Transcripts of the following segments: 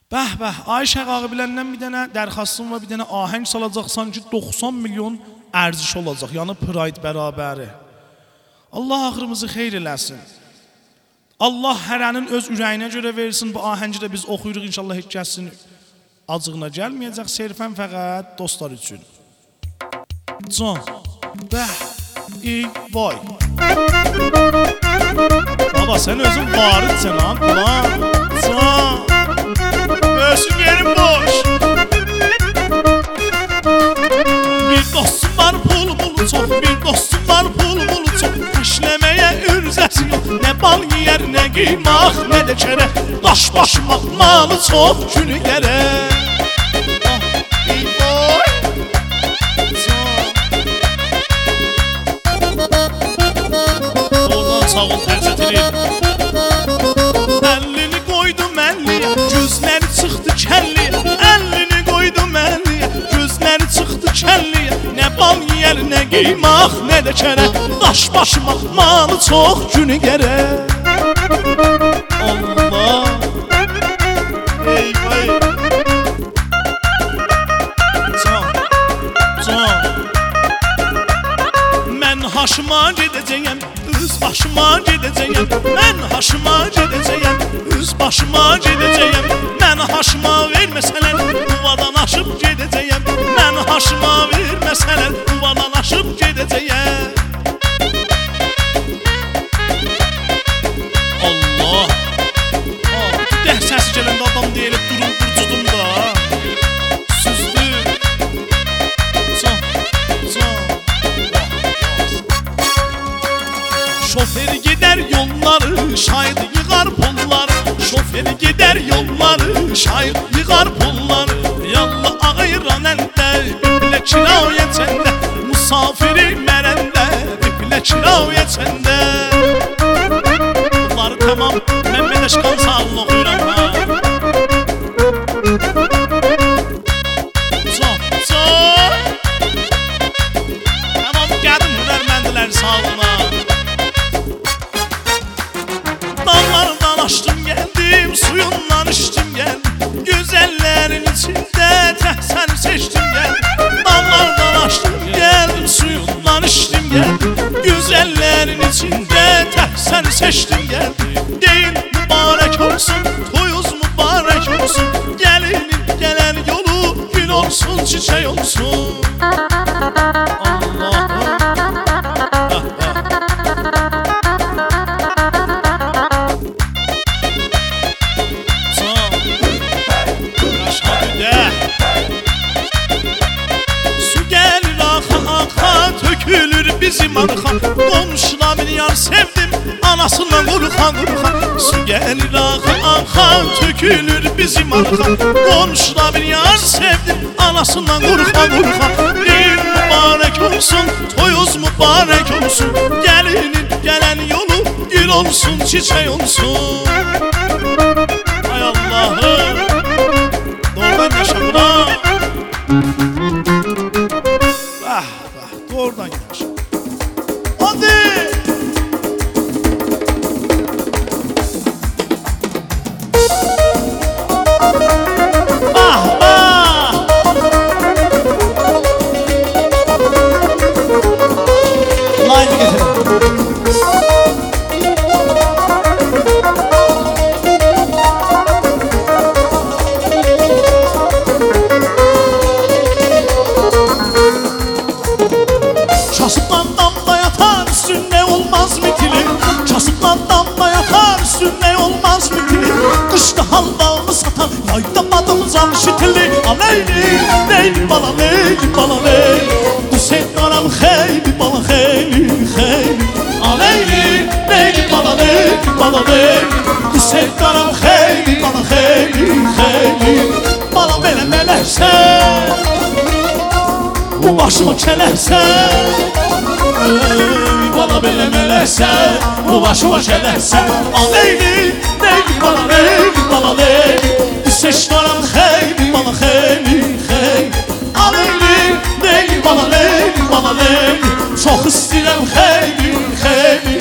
Bəh, Ayşə qağı biləndən bir dənə dərxastım və bir dənə ahəng salacaqsan ki 90 milyon ərziş olacaq. Yəni Pride bərabəri. Allah axırımızı xeyr eləsin. Allah hərənin öz ürəyinə görə versin. Bu ahəngi də biz oxuyuruq inşallah heç kəsin acığına gəlməyəcək. Sərfən fəqət dostlar üçün. Can, bəh, vay. Baba sen özün varitsen lan. Can. Göğsün yerim boş. Bir dostum var pul çok, bir dostum var pul çok. İşlemeye ürzəsi yok. Ne bal yer, ne qiymaq, ne de kere. Daş başmaq malı çok günü gerek. Oradan sağ ol tərzətilir. Əlini qoydum əlliyə, gözləri çıxdı kəlliyə. Əlini qoydum əlliyə, gözləri çıxdı kəlliyə. Nə bal yiyər, nə qiymaq, nə də kərə. Daş başmaq malı çox günü gərək. Allah eyvay. Can mən haşıma gedəcəyəm, üz başıma gedəcəyəm. Mən haşıma gedəcəyəm, üz başıma gedəcəyəm. Mən haşıma verməsələr, uvadan aşıb gedəcəyəm. Mən haşıma verməsələr, uvadan aşıb gedəcəyəm. Allah dəh səsi gələndə adam deyilib durun qurcudum da. Süzdü. Şoför gider yolları, şahit yığar pulları. Şoför gider yolları, şahit yığar pulları. Yallah ağayıran əldə, biple kiraya çəndə. Musafiri mərəndə, biple kiraya çəndə. Bunları tamam, mən Mədeşkan sağlığını oxuyuram ha. Tamam, gəldim hünərməndilər sağlığına. Dallardan açtım geldim, suyundan içtim geldim. Güzellerin içinde tehsen seçtim geldim. Dallardan açtım geldim, suyundan içtim geldim. Güzellerin içinde tehsen seçtim geldim. Değil mübarek olsun, toyuz mübarek olsun. Gelinin gelen yolu gül olsun, çiçek olsun. Allah'ım. Bizim arxa qonşuna bir yar sevdim, anasından qorxa. Su gəlir axa, tökülür bizim arxa. Qonşuna bir yar sevdim, anasından qorxa. Deyir mübarək olsun, toyuz mübarək olsun. Gəlinin gələn yolu gül olsun, çiçək olsun. Ay Allah'ım, doğrudan yaşa buna. Doğrudan yaşa. Hadi! Line'ı getirin. Kasıptan damla yatar üstünde olmaz mitili. Kasıptan damla yatar üstünde olmaz mitili. Kışta halvamı satar yayda badımcan şitili. Aleyli, leyli bala leyli bala leyli. Bu sevdaram xeyli bala xeyli xeyli. Aleyli, leyli bala leyli bala leyli. Bu sevdaram xeyli bala xeyli xeyli. Bala belə mələksən, bu başımı kələrsən. Bana belə mələksən, bu başıma gələrsən. Aleyli, leyli bala leyli bala leyli. Seçdaram xeyli bala xeyli xeyli. Aleyli, leyli bala leyli bala leyli. Çox istəyirəm xeyli xeyli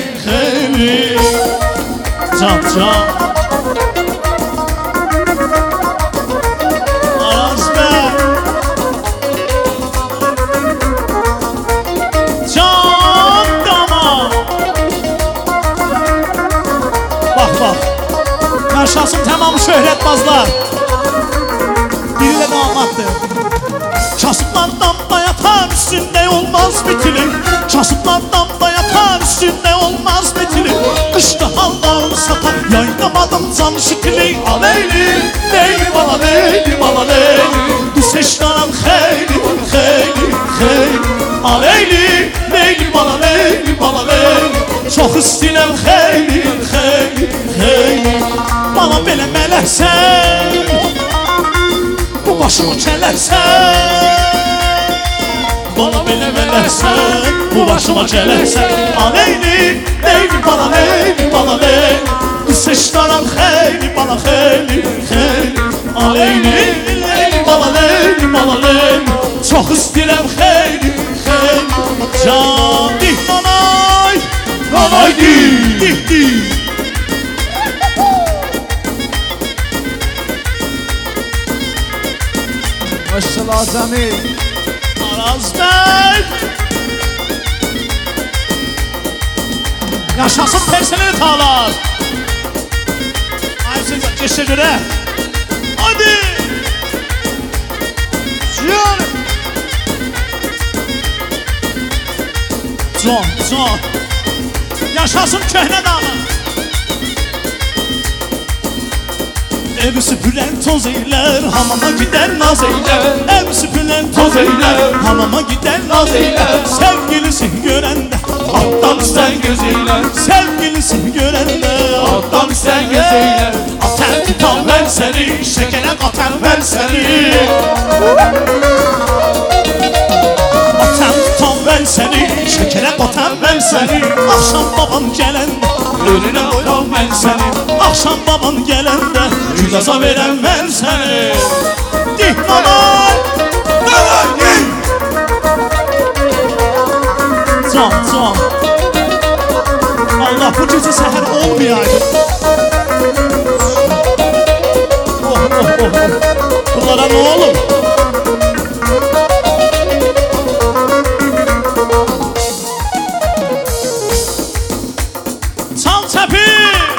xeyli. Can. damatmazlar. Biri de damattır. Kasıplar damda yatar üstünde olmaz bitili. Kasıplar damda yatar üstünde olmaz bitili. Kışta haldan satar yaynamadım can şitili. Aleyli, leyli bala leyli bala leyli. Düşeşlerim xeyli, xeyli, xeyli. Aleyli, leyli bala leyli bala leyli. Çok istilem xeyli, xeyli, xeyli. Bana belə mələksən, bu başımı kələrsən. Bana belə mələksən, bu başıma gələrsən. Aleyli, leyli bala leyli bala leyli. Düşeşlerim xeyli bala xeyli, xeyli. Aleyli, leyli bala leyli bala leyli. Çok istilem xeyli, xeyli. Can dih nanay, nanay dih, dih dih. Maşallah Cemil. Araz Bey. Yaşasın personel tağlar. Ayşe geçe göre. Hadi. Can. Can, can. Yaşasın köhne dağlar. Ev süpüren toz eyler, hamama gider naz eyler. Ev süpüren toz eyler, hamama gider naz eyler. Sevgilisi görende alttan sen gözeyler. Sevgilisi görende alttan sen gözeyler. Aten tutan ben seni, şekere katan ben seni. Aten tutan ben seni, şekere katan ben seni. Akşam babam gelende önüne koyam ben seni. Akşam baban gelende gülaza veren ben seni. Dih nanay, nanay dih. Can, can. Allah bu gece seher olmayaydı. Oh, oh, oh, oh. Bunlara ne olur? Çal tepi.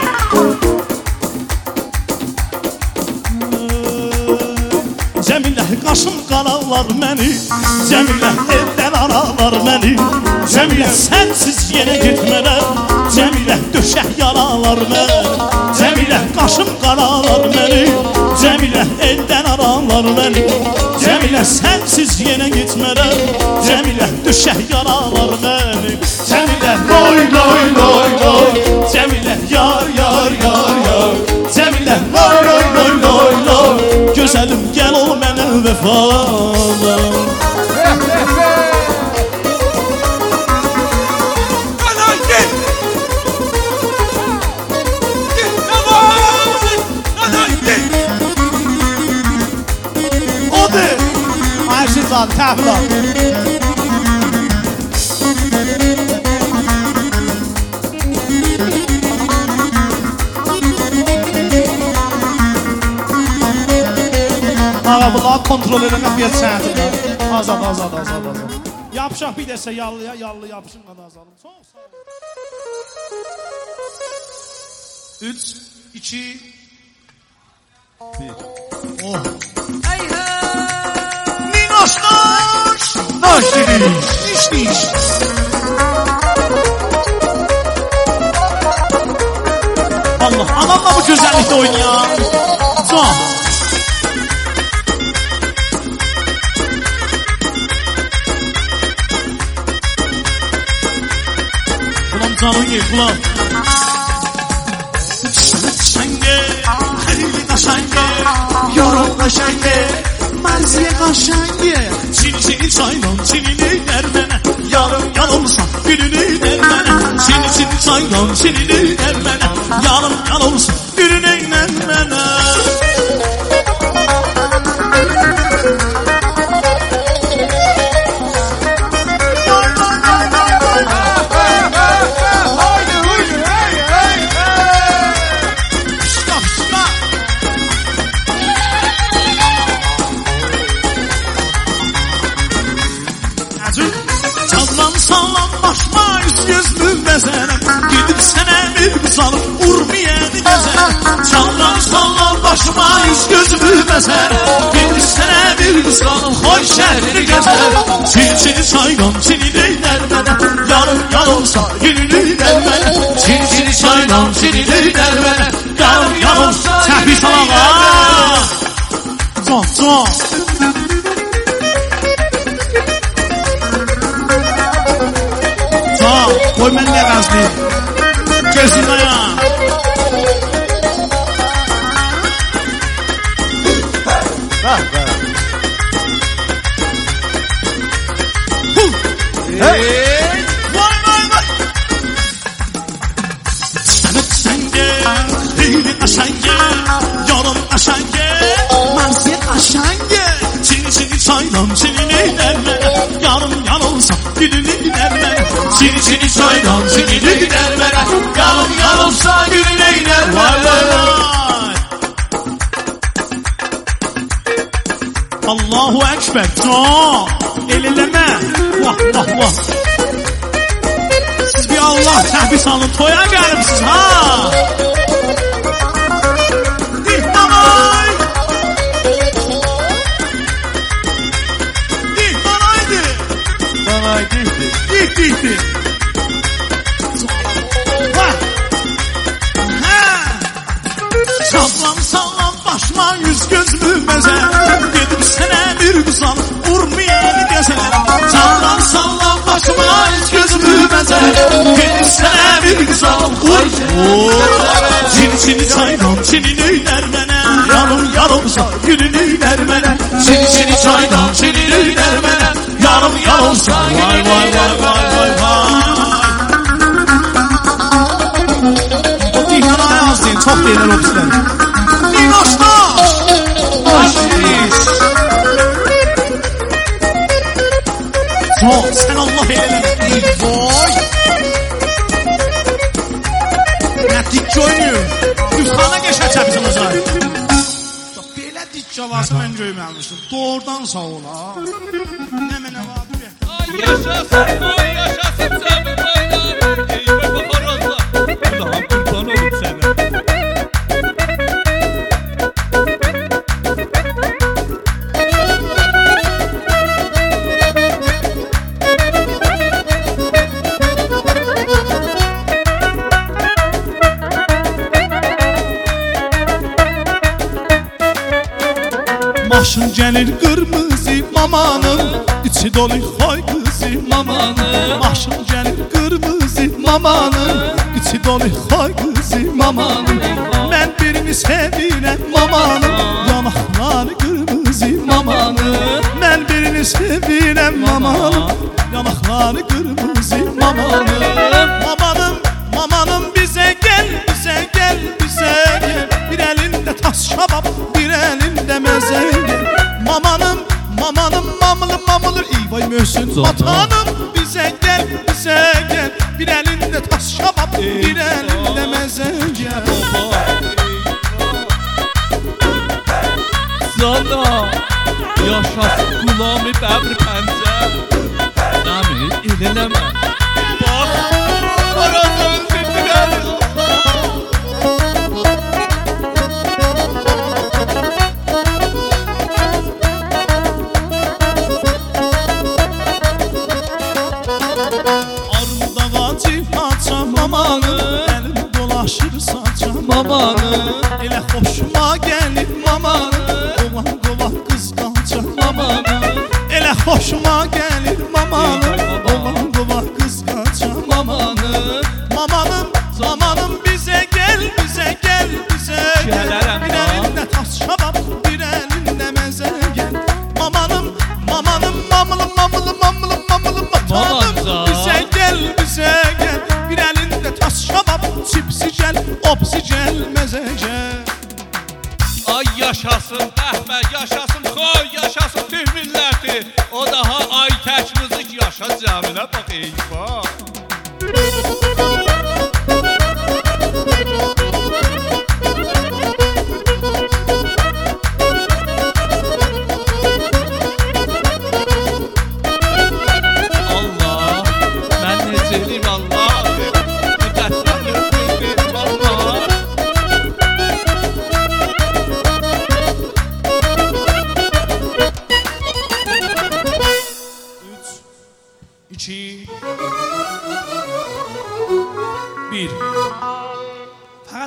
Cemilə qaşım qaralar məni. Cemilə evdən aralar məni. Cemilə sənsiz yerə getmərəm. Cemilə döşək yaralar məni. Cemilə qaşım qaralar məni. Cemilə eldən aralar məni. Cemilə sənsiz yerə getmərəm. Cemilə döşək yaralar məni. Cemilə loy loy loy loy. Cemilə yar yar yar yar. Cemilə loy loy loy loy loy. Gözəlim gəl ol mənə vəfalı. Nanay dih. Dih nanay. Nanay dih. Odur. Ayşe zat təhvil al. Ağa bunları kontrol eləmək bir sənədir. Azad, azad, azad, azad. Yapışaq bir dəsə yallıya, yallı yapışın qada azalım. Çox sağ olun. 3, 2, 1. Oh. Hey hey. Ninoş noş. Noş diriş. Niş niş. Allah, anamla bu güzellikte oynayan. Can. Ulan canın yer, ulan. Şenge, hayli kaşenge, yorum kaşenge, marziye kaşenge. Çini çini çaylan, çinini dermene, yarım yanılsa gününü dermene. Çini çini çaylan, çinini dermene, yarım yanılsa gününü dermene. Gidip sənə bir salıb urmiyyəni gəzər. Çaldan sallan başıma yüz gözümü bezer Getir sənə bir qısqanım xoy şəhrini gəzər Çil çaylan çilini dərmənə Yarım yanılsa gününü dərmənə Çil çaylan çilini dərmənə Yarım yanılsa gününü dərmənə Can Qoy mən nə qəzliyim Gözün dayan Vay Sen gel Leyli aşan gel Yolun aşan gel Manzil aşan gel Çini çaylan çinini dermene Yarım yanılsa gününü dermene Çini çaylan çinini dermene Yarım yanılsa gününü dermene Vay vay vay Allahu Ekber Can Elileme Vah vah vah Siz bir Allah təhbis alın toya gəlibsiz ha Dihmanay Dihmanaydı Danay dihdi Dihdi Vah Sağlam başıma yüz gözümü məzər Gedib sənə bir qızal Vurmayan gəzər Sallam başıma yüz gözümü məzər Gedib sənə bir qızal Çini çaylan çinini dərmənə Yarım yarımsa gününü dərmənə Çini çaylan çinini dərmənə Yarım yarımsa Vay vay vay vay vay vay O dihmanaya az deyin çok deyirlər o bizləri Dinoşdaş Aşiş Son sen Allah eylemek Vay Ne dik oynuyor Üstana geçəcək bizim azay Belə dik cavası mən göyməlmişdim Doğrudan sağ ol ha Ne mənə var Yaşasın boy yaşasın Sabir baylar Eyvə baharozla Ulan kurban olup sənə Maşın gəlir qırmızı mamanın İçi dolu xoy qızı mamanın Maşın gəlir qırmızı mamanın İçi dolu xoy qızı mamanın Mən birini sevirəm mamanın Yanaqları qırmızı mamanın Mən birini sevirəm mamanın Yanaqları qırmızı mamanın Mamanım bizə gəl, bizə gəl, bizə gəl Bir əlində tas şabab, bir əlində məzəngəl Mamanım, mamılır İvay möhsün vatanım Bizə gəl, bir əlində tas şabab, bir əlində məzəngəl Zana Yaşasın Qulami Bəbri Pəncər Nəmi eləmə Bax Arazın bildirər Arımda vacı haçam mamanım Əlim dolaşır saçam mamanım Elə xoşuma gəlir mamanım Olan qovaq qızqanca mamanım Elə xoşuma gəlir mamanım Olan qovaq qızqanca mamanım Mamanım bizə gəl, bizə gəl, bizə gəl Bir əlində tas şabab, bir əlində məzəngəl Mamanım, mamılım vatanım Bizə gəl, bir əlində tas şabab Çipsi gəl, opsi gəl, məzə gəl Ay yaşasın Bəhmə yaşasın Xoy yaşasın Türk milləti O daha ay tək müzik yaşa cəminə bax eyvah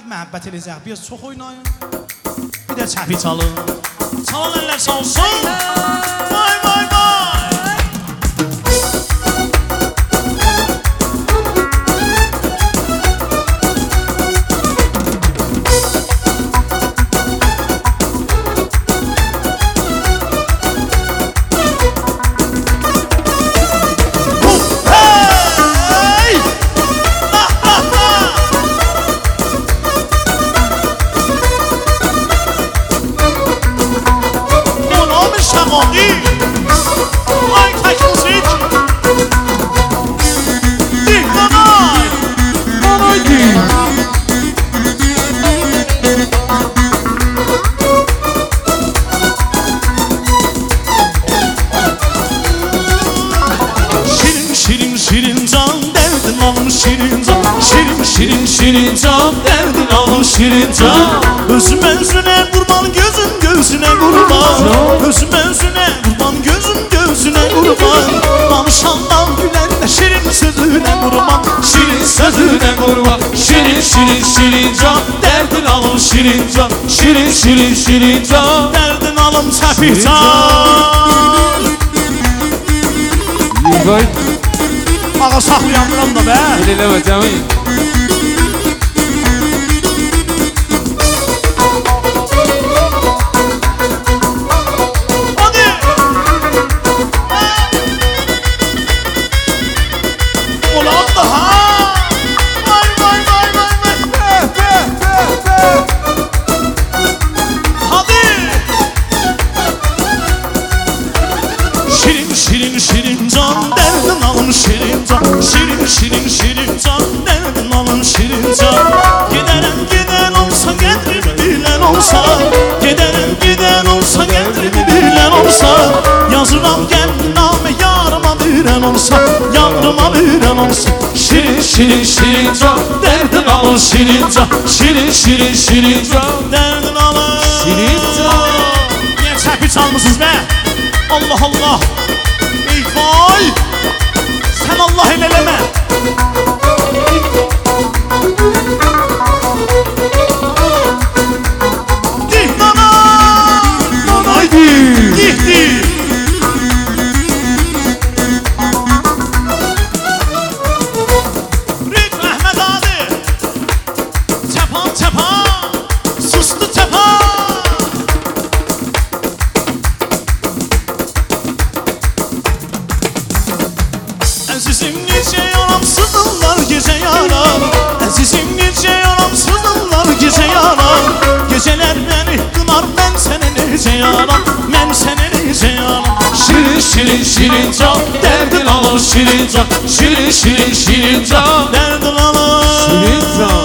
fəqət məhəbbət eləyəcək. Biraz çox oynayın. Bir də çəpi çalın. Çalan əllər çalsın. Vay vay vay. Şirin can derdin alım şirin can. Şirin can derdin alım şirin can. Özüm özüne kurban gözüm gözüne kurban. Özüm özüne kurban gözüm gözüne kurban. Danışandan gülen de şirin sözüne kurban. Şirin sözüne kurban. Şirin can derdin alım şirin can. Şirin can derdin alım çəpi can. Vay. Ağa saxlayandıram da be. Eləmə Cəmil. Hadi. Ulan daha. Vay vay vay vay vay. Hadi. Şirin can derdin alın şirin can. Şirin can derdin alın şirin can. Giden olsa qədrimi bilen olsa. Giden olsa qədrimi bilen olsa. Yazıram gəlinamə yarıma bilen olsa. Yarıma bilen olsa. Şirin can derdin alın şirin can. Şirin can derdin alın Şirin can. Niye çəpi çalmısınız be? Allah Allah. Ey vay. Sen Allah eleleme. Dih nana. Haydi. Dih. Rik Mehmet abi. Çapan. Sustu çapan. Əzizim necə yaramsızlar gecə yaram. Əzizim necə yaramsızlar gecə yaram. Gecələr məni qınar mən sənə necə yaram. Mən sənə necə yaram. Şirin can dərdin alır şirin can. Şirin can dərdin alır Şirin can.